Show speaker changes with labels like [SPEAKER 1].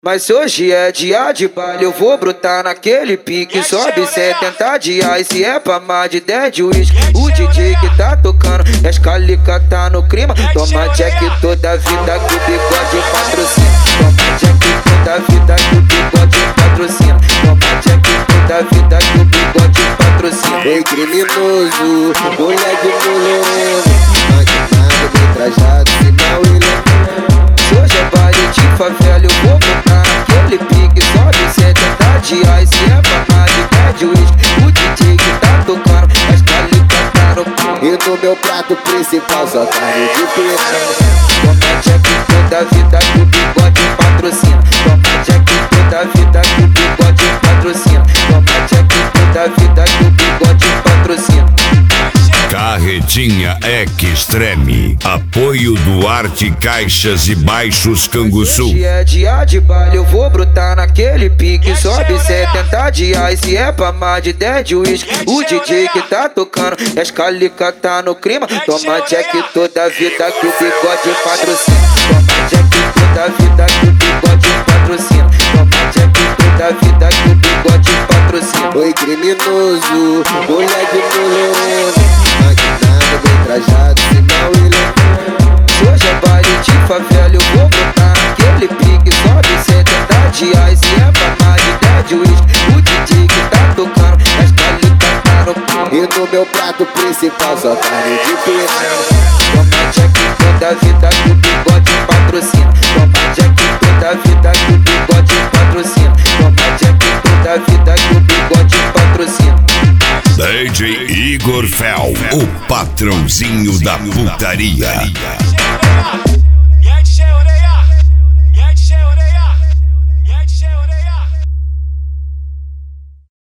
[SPEAKER 1] Mas hoje é dia de baile, eu vou brotar naquele pique. Sobe 70 dias, se é pra mais de 10 de uísque. O DJ que tá tocando, as calica tá no clima. Toma jack toda a vida que o bigode patrocina. Toma jack toda a vida que o bigode patrocina. Toma jack toda a vida que o bigode patrocina.
[SPEAKER 2] Ei, criminoso, moleque mulherengo, maquinado, bem trajado, sinal ele é.
[SPEAKER 1] Hoje é baile de favela, eu vou botar naquele pique. Sobe 70 dias, se é pra mais de 10 de uísque. O DJ que tá tocando, as calica tá no clima.
[SPEAKER 2] E no meu prato principal só carne de piranha.
[SPEAKER 1] Toma jack toda a vida que o bigode patrocina. Toma jack toda a vida que o bigode patrocina. Toma jack toda a vida que o bigode patrocina.
[SPEAKER 3] Carretinha Extreme. Apoio Duarte Caixas e Baixos Canguçu.
[SPEAKER 1] Hoje é dia de baile, eu vou brotar naquele pique. Sobe 70 dias, se é pra mais de 10 de uísque. O DJ que tá tocando, as calica tá no clima. Toma jack toda a vida que o bigode patrocina. Toma jack toda a vida que o bigode patrocina. Toma jack toda a vida que o bigode patrocina.
[SPEAKER 2] Oi, criminoso, moleque mulherengo, maquinado, bem trajado, sinal ele é.
[SPEAKER 1] Hoje é baile de favela, eu vou botar naquele pique. Sobe 70 dias, se é pra mais de 10 de uísque. O DJ que tá tocando, as calica tá no clima.
[SPEAKER 2] E no meu prato principal só carne de piranha.
[SPEAKER 1] Toma jack toda a vida que o bigode patrocina. Toma jack toda a vida que o bigode patrocina. Toma jack toda a vida que o bigode patrocina.
[SPEAKER 3] DJ Igor Fel, o patrãozinho da putaria.